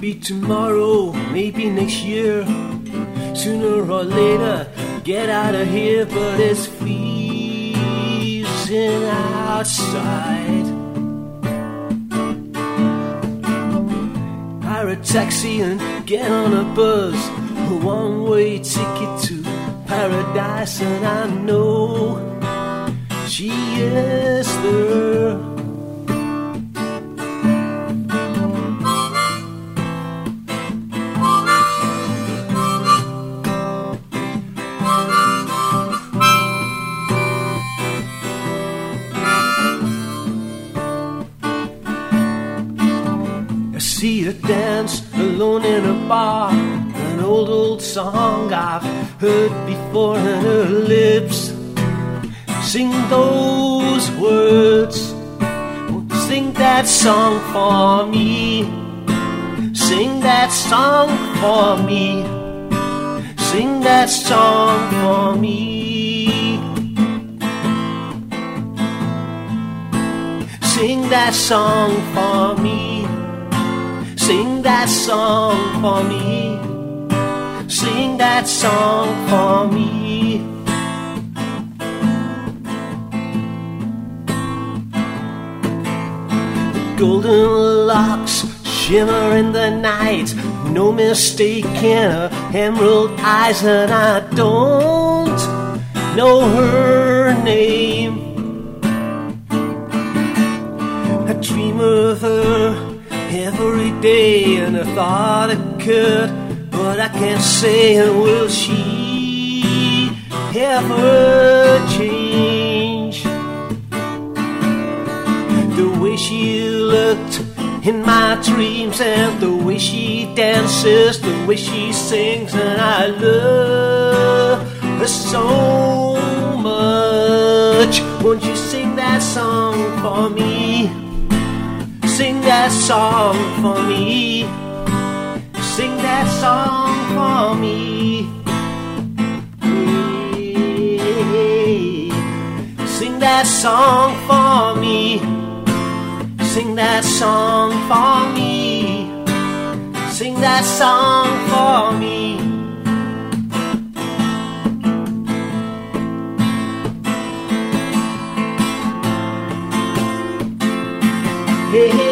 Maybe tomorrow, maybe next year. Sooner or later, get out of here. But it's freezing outside. Hire a taxi and get on a bus, a one-way ticket to paradise. And I know she is there. See her dance alone in a bar, an old song I've heard before, and her lips sing those words. Sing that song for me. Sing that song for me. Sing that song for me. Sing that song for me. Sing that song for me. Sing that song for me. The golden locks shimmer in the night, no mistaking her emerald eyes. And I don't know her name. I dream of her every day, and I thought I could, but I can't say. And will she ever change? The way she looked in my dreams, and the way she dances, the way she sings. And I love her so much. Won't you sing that song for me? Sing that song for me. Sing that song for me. Sing that song for me. Sing that song for me. Sing that song for me. Hey, hey.